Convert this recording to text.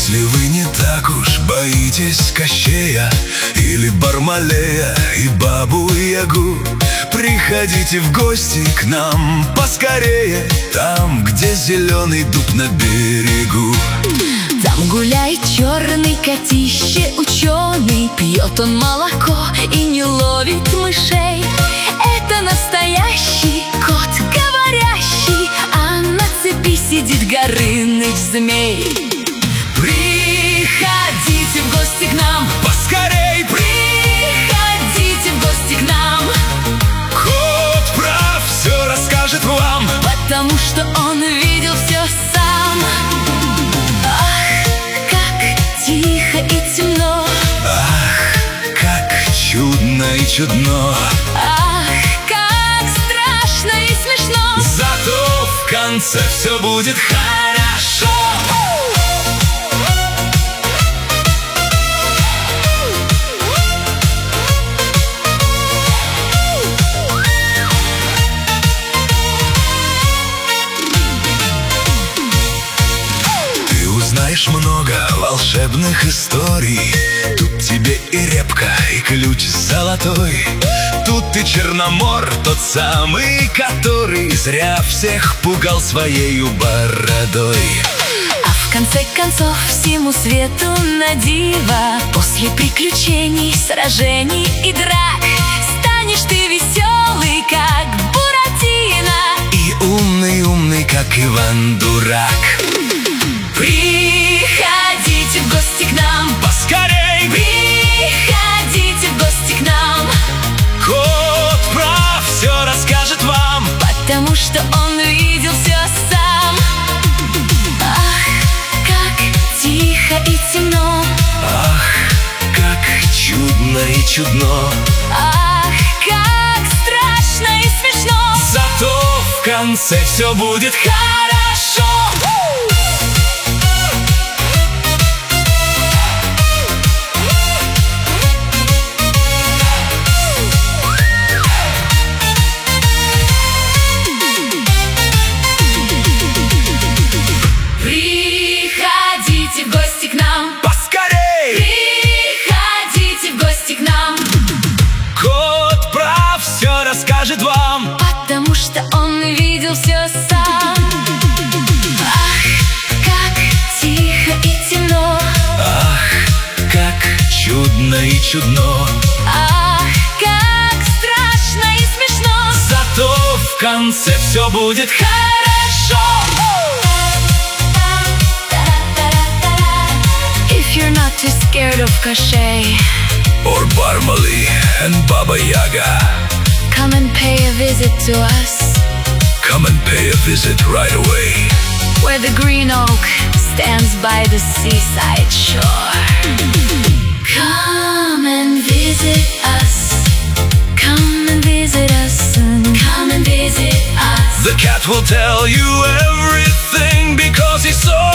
Если вы не так уж боитесь Кощея или Бармалея и Бабу-Ягу, приходите в гости к нам поскорее, там, где зеленый дуб на берегу. Там гуляет черный котище ученый, пьет он молоко и не ловит мышей. Это настоящий кот говорящий, а на цепи сидит Горыныч-змей. Приходите в гости к нам Поскорей! Приходите в гости к нам. Кот прав, все расскажет вам, Потому что он видел все сам. Ах, как тихо и темно, ах, как чудно и чудно. ах, как страшно и смешно. Зато в конце все будет хорошо. Знаешь много волшебных историй. Тут тебе и репка, и ключ золотой. Тут и Черномор, тот самый, который зря всех пугал своею бородой. А в конце концов всему свету на диво, после приключений, сражений и драк, станешь ты веселый, как Буратино, и умный, как Иван Дурак. Приходите в гости к нам Поскорей! Приходите в гости к нам. Кот прав, все расскажет вам, Потому что он видел все сам. Ах, как тихо и темно, ах, как чудно и чудно. ах, как страшно и смешно. Зато в конце все будет хорошо. Приходите в гости к нам Поскорей! Приходите в гости к нам. Кот прав, все расскажет вам, Потому что он видел все сам. Ах, как тихо и темно, ах, как чудно и чудно. ах, как страшно и смешно. Зато в конце все будет хорошо. If you're not too scared of Kощей, Or Barmali and Baba Yaga, come and pay a visit to us, come and pay a visit right away. where the green oak stands by the seaside shore. Come and visit us, come and visit us, come and visit us. The cat will tell you everything because he's so